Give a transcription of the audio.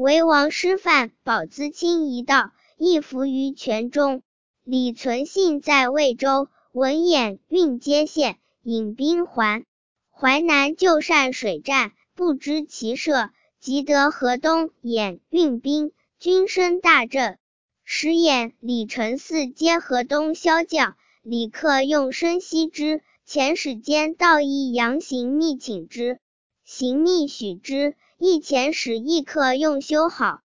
为王师范，保资清一道，亦服于泉中。李存信在魏州，闻兖运接县，引兵还。淮南就善水战，不知其社，即得河东兖运兵，军声大振。时兖、李陈四皆河东骁将，李克用深悉之，遣使间道义杨行密请之，行密许之，亦遣使议克用修好。